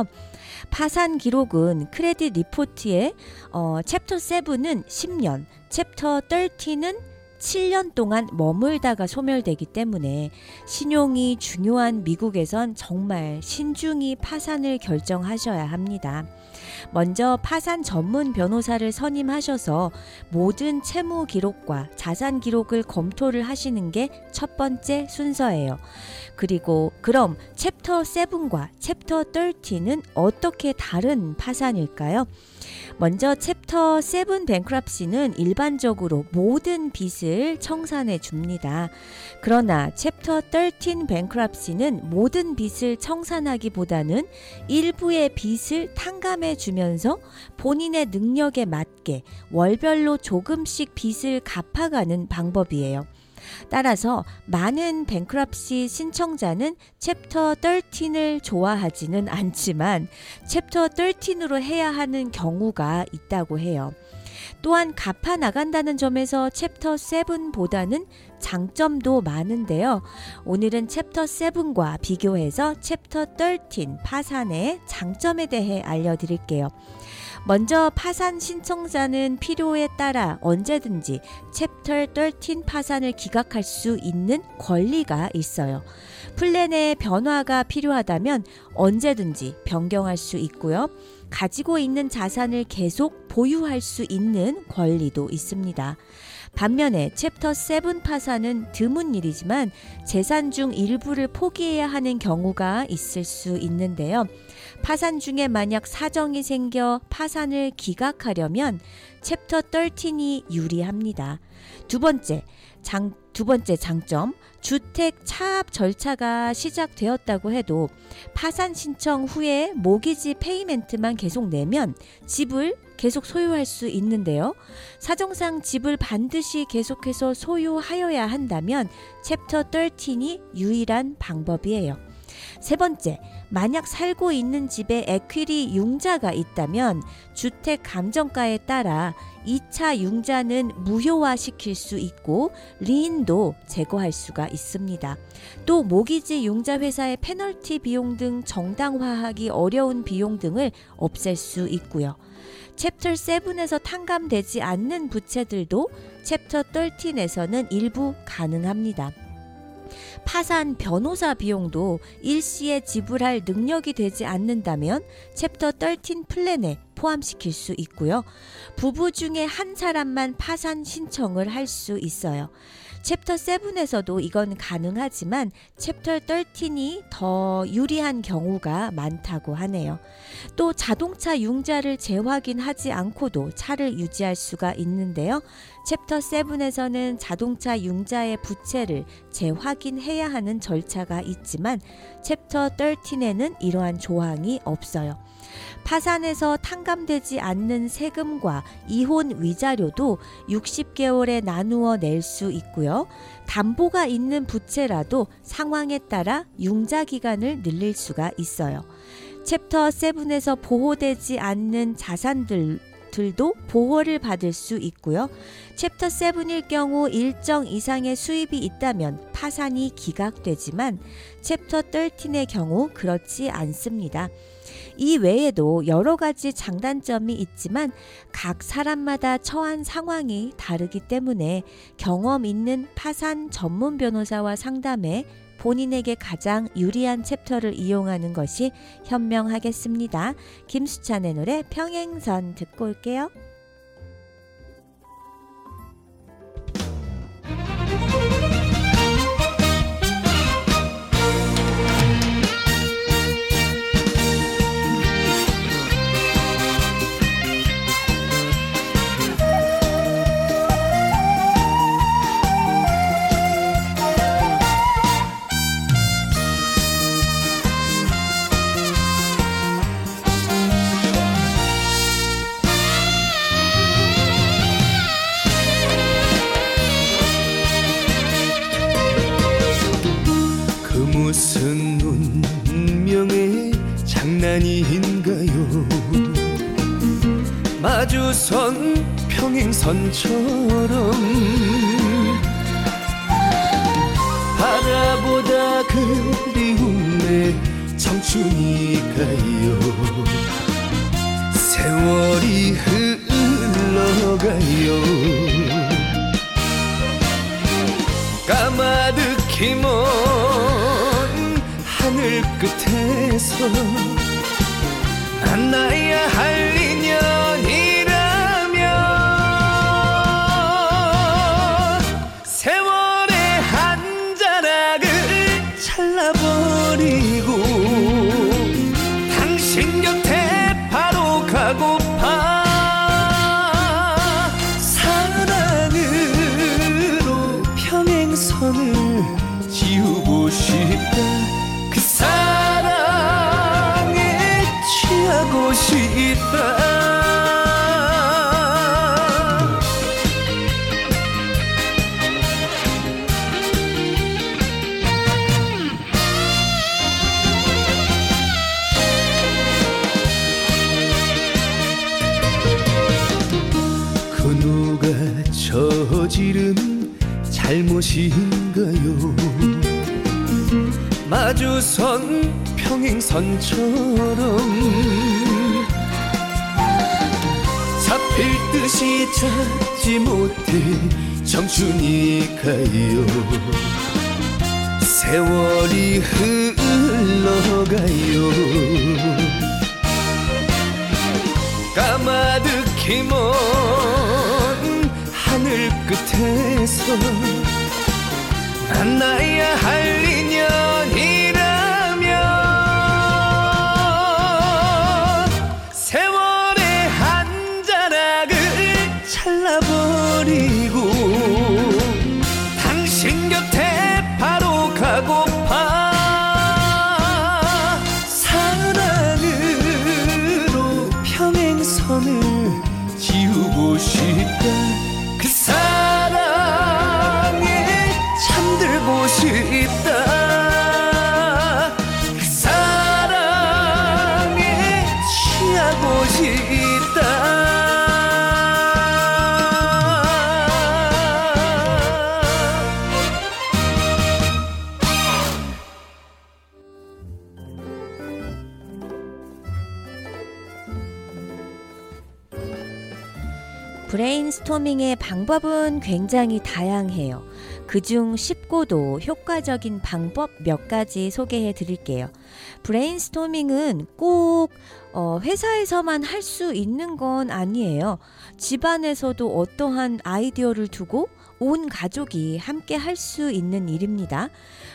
파산 기록은 크레딧 리포트에 어, 챕터 칠은 십 년, 챕터 십삼은 칠 년 동안 머물다가 소멸되기 때문에 신용이 중요한 미국에선 정말 신중히 파산을 결정하셔야 합니다. 먼저 파산 전문 변호사를 선임하셔서 모든 채무 기록과 자산 기록을 검토를 하시는 게 첫 번째 순서예요. 그리고 그럼 챕터 칠과 챕터 십삼은 어떻게 다른 파산일까요? 먼저 챕터 칠 뱅크럽시는 일반적으로 모든 빚을 청산해 줍니다. 그러나 챕터 십삼 뱅크럽시는 모든 빚을 청산하기보다는 일부의 빚을 탕감해 주면서 본인의 능력에 맞게 월별로 조금씩 빚을 갚아가는 방법이에요. 따라서 많은 뱅크럽시 신청자는 챕터 십삼을 좋아하지는 않지만 챕터 십삼으로 해야 하는 경우가 있다고 해요. 또한 갚아 나간다는 점에서 챕터 칠보다는 장점도 많은데요. 오늘은 챕터 칠과 비교해서 챕터 십삼 파산의 장점에 대해 알려드릴게요. 먼저 파산 신청자는 필요에 따라 언제든지 챕터 십삼 파산을 기각할 수 있는 권리가 있어요. 플랜의 변화가 필요하다면 언제든지 변경할 수 있고요. 가지고 있는 자산을 계속 보유할 수 있는 권리도 있습니다. 반면에 챕터 칠 파산은 드문 일이지만 재산 중 일부를 포기해야 하는 경우가 있을 수 있는데요. 파산 중에 만약 사정이 생겨 파산을 기각하려면 챕터 십삼이 유리합니다. 두 번째, 장, 두 번째 장점, 주택 차압 절차가 시작되었다고 해도 파산 신청 후에 모기지 페이멘트만 계속 내면 집을 계속 소유할 수 있는데요. 사정상 집을 반드시 계속해서 소유하여야 한다면 챕터 십삼이 유일한 방법이에요. 세 번째, 만약 살고 있는 집에 에퀴리 융자가 있다면 주택 감정가에 따라 이 차 융자는 무효화시킬 수 있고 리인도 제거할 수가 있습니다. 또 모기지 융자 회사의 페널티 비용 등 정당화하기 어려운 비용 등을 없앨 수 있고요. 챕터 칠에서 탕감되지 않는 부채들도 챕터 십삼에서는 일부 가능합니다. 파산 변호사 비용도 일시에 지불할 능력이 되지 않는다면 챕터 십삼 플랜에 포함시킬 수 있고요. 부부 중에 한 사람만 파산 신청을 할 수 있어요. 챕터 칠에서도 이건 가능하지만 챕터 십삼이 더 유리한 경우가 많다고 하네요. 또 자동차 융자를 재확인하지 않고도 차를 유지할 수가 있는데요. 챕터 칠에서는 자동차 융자의 부채를 재확인해야 하는 절차가 있지만 챕터 십삼에는 이러한 조항이 없어요. 파산에서 탕감되지 않는 세금과 이혼 위자료도 육십 개월에 나누어 낼 수 있고요. 담보가 있는 부채라도 상황에 따라 융자 기간을 늘릴 수가 있어요. 챕터 칠에서 보호되지 않는 자산들 들도 보호를 받을 수 있고요. 챕터 칠일 경우 일정 이상의 수입이 있다면 파산이 기각되지만 챕터 십삼의 경우 그렇지 않습니다. 이 외에도 여러 가지 장단점이 있지만 각 사람마다 처한 상황이 다르기 때문에 경험 있는 파산 전문 변호사와 상담해 본인에게 가장 유리한 챕터를 이용하는 것이 현명하겠습니다. 김수찬의 노래 평행선 듣고 올게요. 아닌가요? 마주선 평행선처럼 바라보다 그리움에 청춘이가요. 세월이 흘러가요. 까마득히 먼 하늘 끝에서 만나야 할 인연이라면 세월의 한 자락을 잘라버리고 당신 곁에 바로 가고파. 사랑으로 평행선을 지우고 싶다. 그 사랑에 취하고 싶다. 그 누가 저지른 잘못인가요? 마주선 평행선처럼 잡힐 듯이 찾지 못해 청춘이 가요. 세월이 흘러가요. 까마득히 먼 하늘 끝에서 만나야 할 인연이라면 세월의 한 자락을 잘라버리고 당신 곁에 바로 가고파. 사랑으로 평행선을 지우고 싶다. 그 사랑에 잠들고 싶다. 그 사랑에 취하고 싶다. 브레인스토밍의 방법은 굉장히 다양해요. 그중 쉽고도 효과적인 방법 몇 가지 소개해 드릴게요. 브레인스토밍은 꼭 어, 회사에서만 할 수 있는 건 아니에요. 집안에서도 어떠한 아이디어를 두고 온 가족이 함께 할 수 있는 일입니다.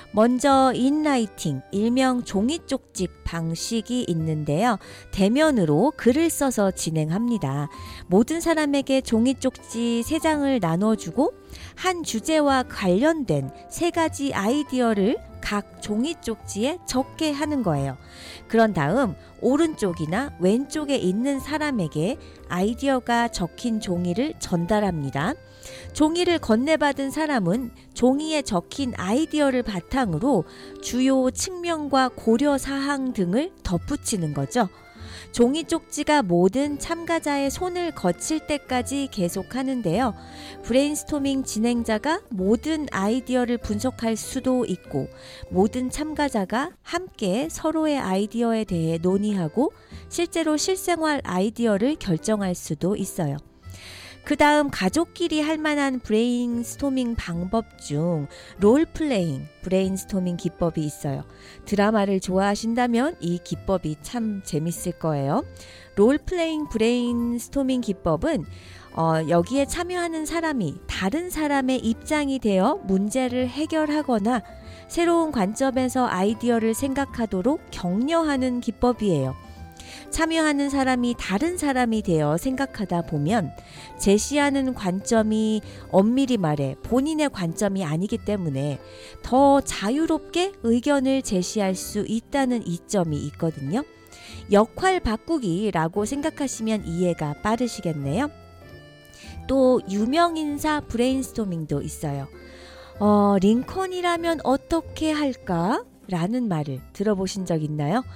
먼저 인라이팅, 일명 종이쪽집 방식이 있는데요. 대면으로 글을 써서 진행합니다. 모든 사람에게 종이쪽지 세 장을 나눠주고 한 주제와 관련된 세 가지 아이디어를 각 종이쪽지에 적게 하는 거예요. 그런 다음 오른쪽이나 왼쪽에 있는 사람에게 아이디어가 적힌 종이를 전달합니다. 종이를 건네받은 사람은 종이에 적힌 아이디어를 바탕으로 주요 측면과 고려사항 등을 덧붙이는 거죠. 종이 쪽지가 모든 참가자의 손을 거칠 때까지 계속하는데요. 브레인스토밍 진행자가 모든 아이디어를 분석할 수도 있고 모든 참가자가 함께 서로의 아이디어에 대해 논의하고 실제로 실생활 아이디어를 결정할 수도 있어요. 그 다음 가족끼리 할 만한 브레인스토밍 방법 중 롤플레잉 브레인스토밍 기법이 있어요. 드라마를 좋아하신다면 이 기법이 참 재밌을 거예요. 롤플레잉 브레인스토밍 기법은 어, 여기에 참여하는 사람이 다른 사람의 입장이 되어 문제를 해결하거나 새로운 관점에서 아이디어를 생각하도록 격려하는 기법이에요. 참여하는 사람이 다른 사람이 되어 생각하다 보면 제시하는 관점이 엄밀히 말해 본인의 관점이 아니기 때문에 더 자유롭게 의견을 제시할 수 있다는 이점이 있거든요. 역할 바꾸기라고 생각하시면 이해가 빠르시겠네요. 또 유명인사 브레인스토밍도 있어요. 어, 링컨이라면 어떻게 할까? 라는 말을 들어보신 적 있나요?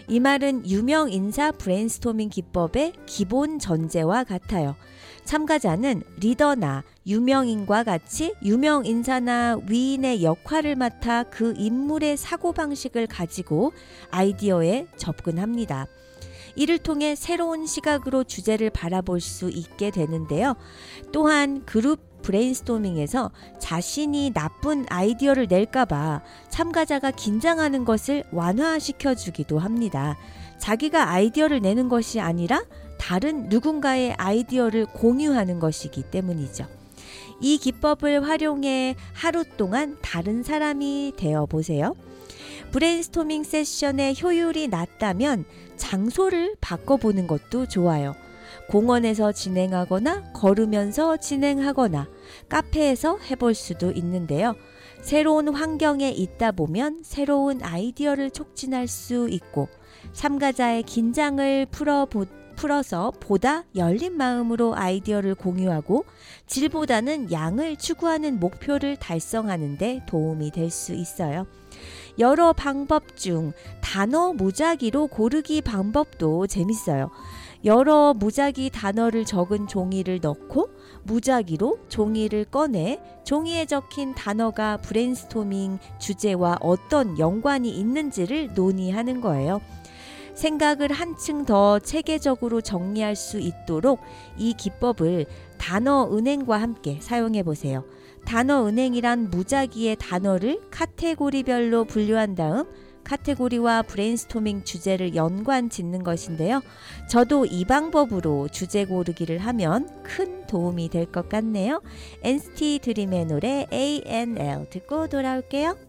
이 말은 유명 인사 브레인스토밍 기법의 기본 전제와 같아요. 참가자는 리더나 유명인과 같이 유명 인사나 위인의 역할을 맡아 그 인물의 사고방식을 가지고 아이디어에 접근합니다. 이를 통해 새로운 시각으로 주제를 바라볼 수 있게 되는데요. 또한 그룹 브레인스토밍에서 자신이 나쁜 아이디어를 낼까봐 참가자가 긴장하는 것을 완화시켜 주기도 합니다. 자기가 아이디어를 내는 것이 아니라 다른 누군가의 아이디어를 공유하는 것이기 때문이죠. 이 기법을 활용해 하루 동안 다른 사람이 되어 보세요. 브레인스토밍 세션의 효율이 낮다면 장소를 바꿔보는 것도 좋아요. 공원에서 진행하거나 걸으면서 진행하거나 카페에서 해볼 수도 있는데요. 새로운 환경에 있다 보면 새로운 아이디어를 촉진할 수 있고 참가자의 긴장을 풀어보, 풀어서 보다 열린 마음으로 아이디어를 공유하고 질보다는 양을 추구하는 목표를 달성하는 데 도움이 될 수 있어요. 여러 방법 중 단어 무작위로 고르기 방법도 재밌어요. 여러 무작위 단어를 적은 종이를 넣고 무작위로 종이를 꺼내 종이에 적힌 단어가 브레인스토밍 주제와 어떤 연관이 있는지를 논의하는 거예요. 생각을 한층 더 체계적으로 정리할 수 있도록 이 기법을 단어 은행과 함께 사용해 보세요. 단어 은행이란 무작위의 단어를 카테고리별로 분류한 다음 카테고리와 브레인스토밍 주제를 연관 짓는 것인데요. 저도 이 방법으로 주제 고르기를 하면 큰 도움이 될 것 같네요. 엔시티 드림의 노래 에이 엔 엘 듣고 돌아올게요.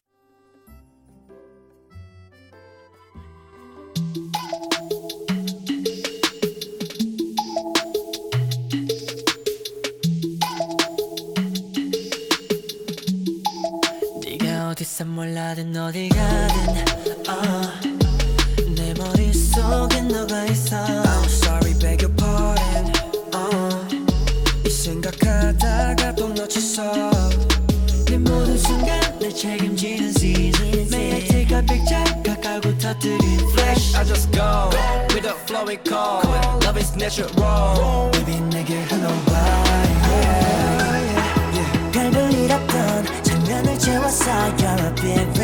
어디서 몰라든 어디 가든 uh, 내 머릿속에 너가 있어 I'm sorry beg your pardon uh, 이 생각하다가 또 놓쳤어 내 모든 순간 내 책임지는 season May I take a picture 가까고 터뜨린 flash I just go with the flow we call Love is natural Baby 내게 흘러와 yeah, yeah. 별별 일 없던 장면을 채웠어 You're a big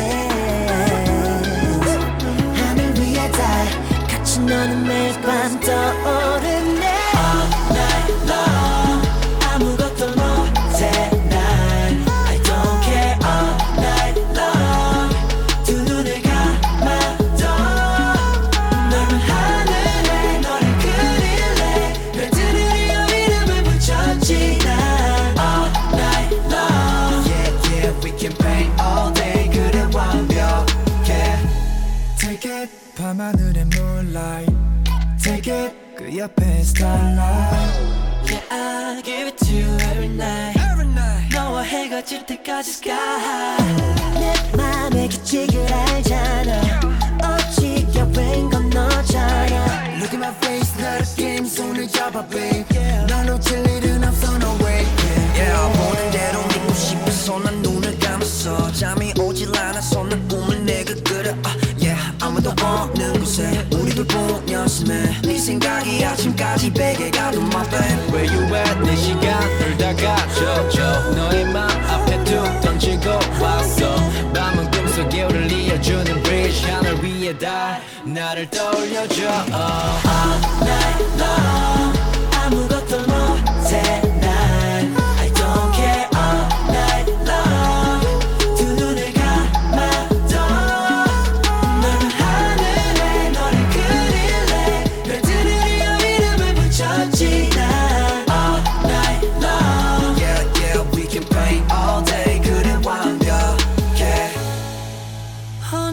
race 하늘 위에 달 같이 너는 매일 밤 떠오르네 All night long 아무것도 못해 난 I don't care all night long 두 눈을 감아도 넓은 하늘에 너를 그릴래 별들을 이어 이름을 붙였지 난 All night long Yeah yeah we can paint all day 그래 완벽해 Take it 밤하늘의 moonlight Take it 그 옆에 starlight Yeah I give it to you every night Every night 너와 해가 질 때까지 sky 내 맘에 규칙을 알잖아 오직 여행 건 너잖아 Look at my face not a game 손을 잡아 babe 널 놓칠 일은 없어 no way Yeah 보는 대로 믿고 싶어서 난 눈을 감았어 잠이 오질 않아서 난 꿈을 내가 그려 uh, Yeah 아무도 없는 곳에 우리 둘뿐 연습해 네 생각이 아침까지 베개 가도 my babe Where you at 내 시간을 다 가져줘 너의 맘 앞에 툭 던지고 왔어 밤은 꿈속에 우릴 이어주는 bridge 하늘 위에 달 나를 떠올려줘 uh. All night long 아무것도 못해 난 I don't care all night long 두 눈을 감아도 넓은 하늘에 너를 그릴래 별들을 이어 이름을 붙였지 난 All night long Yeah yeah we can paint all day 그래 완벽해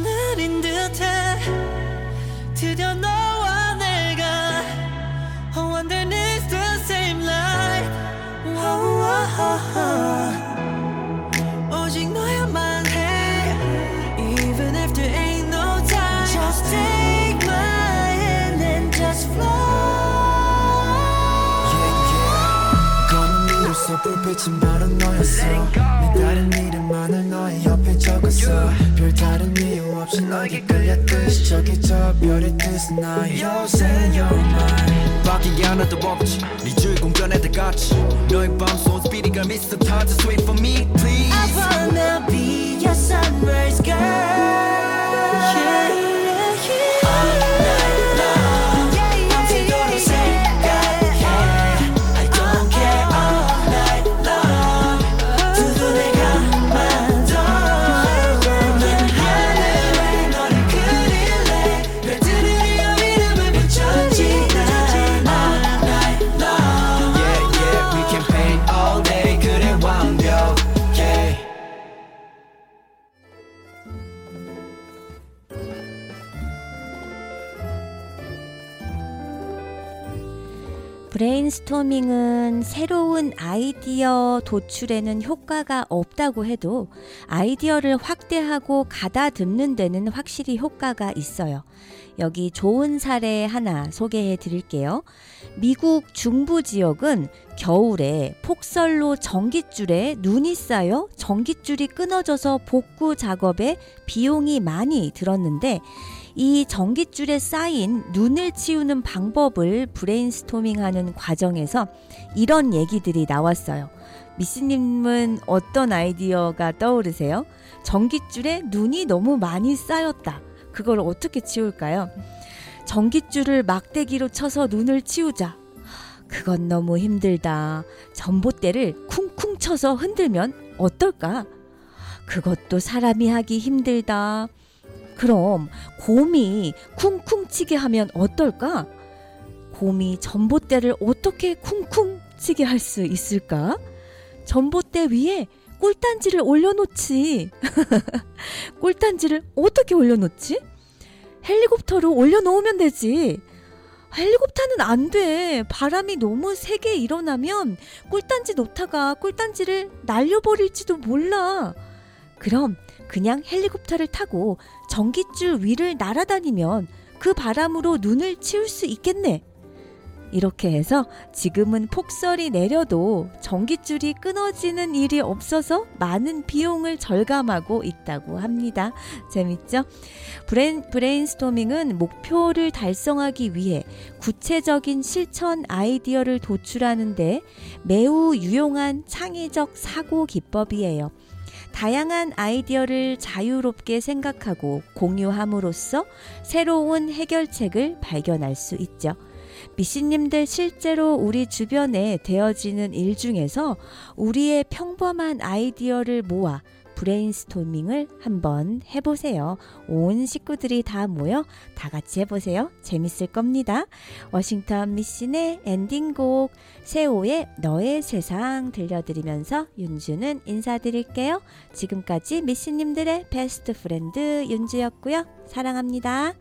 오늘인 듯해 드디어 너와 내가 불빛은 바로 너였어 내 다른 이름만을 너의 옆에 적었어 별다른 이유 없이 너에게 끌렸듯이 저기 저 별의 뜻은 나의 요새 you're mine 바뀐 게 하나도 없지 네 주인공 전에다 같이 너의 밤속 스피릿과 미스터 타즈 sweet for me please I wanna be your sunrise girl yeah, yeah, yeah. All night long 밤새도록 생각해 I don't care all night long 두 눈에 감아도 난 하늘에 너를 그릴래 별들을 위어 이름을 붙여지나 all night long Yeah yeah we can paint all day 그래 완벽해 브레인스토밍은 새로운 아이디어 도출에는 효과가 없다고 해도 아이디어를 확대하고 가다듬는 데는 확실히 효과가 있어요. 여기 좋은 사례 하나 소개해 드릴게요. 미국 중부 지역은 겨울에 폭설로 전깃줄에 눈이 쌓여 전깃줄이 끊어져서 복구 작업에 비용이 많이 들었는데 이 전깃줄에 쌓인 눈을 치우는 방법을 브레인스토밍하는 과정에서 이런 얘기들이 나왔어요. 미씨님은 어떤 아이디어가 떠오르세요? 전깃줄에 눈이 너무 많이 쌓였다. 그걸 어떻게 치울까요? 전깃줄을 막대기로 쳐서 눈을 치우자. 그건 너무 힘들다. 전봇대를 쿵쿵 쳐서 흔들면 어떨까? 그것도 사람이 하기 힘들다. 그럼 곰이 쿵쿵 치게 하면 어떨까? 곰이 전봇대를 어떻게 쿵쿵 치게 할 수 있을까? 전봇대 위에 꿀단지를 올려놓지. 꿀단지를 어떻게 올려놓지? 헬리콥터로 올려놓으면 되지. 헬리콥터는 안 돼. 바람이 너무 세게 일어나면 꿀단지 놓다가 꿀단지를 날려버릴지도 몰라. 그럼 그냥 헬리콥터를 타고 전깃줄 위를 날아다니면 그 바람으로 눈을 치울 수 있겠네. 이렇게 해서 지금은 폭설이 내려도 전깃줄이 끊어지는 일이 없어서 많은 비용을 절감하고 있다고 합니다. 재밌죠? 브레인, 브레인스토밍은 목표를 달성하기 위해 구체적인 실천 아이디어를 도출하는 데 매우 유용한 창의적 사고 기법이에요. 다양한 아이디어를 자유롭게 생각하고 공유함으로써 새로운 해결책을 발견할 수 있죠. 미씨님들 실제로 우리 주변에 되어지는 일 중에서 우리의 평범한 아이디어를 모아 브레인스토밍을 한번 해보세요. 온 식구들이 다 모여 다 같이 해보세요. 재밌을 겁니다. 워싱턴 미신의 엔딩곡 세오의 너의 세상 들려드리면서 윤주는 인사드릴게요. 지금까지 미씨님들의 베스트 프렌드 윤주였고요. 사랑합니다.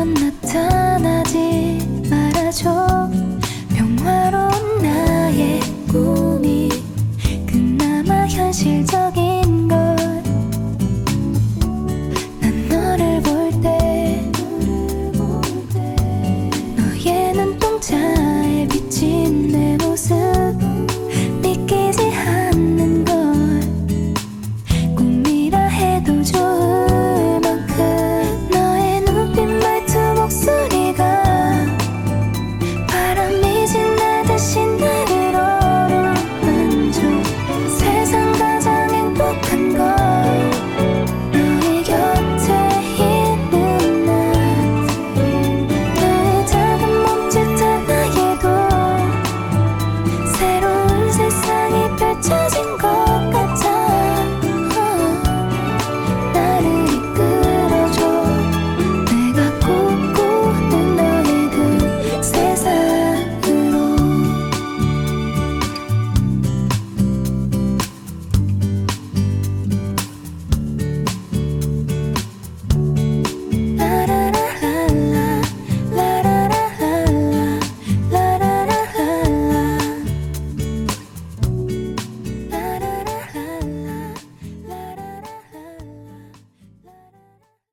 넌 나타나지 말아줘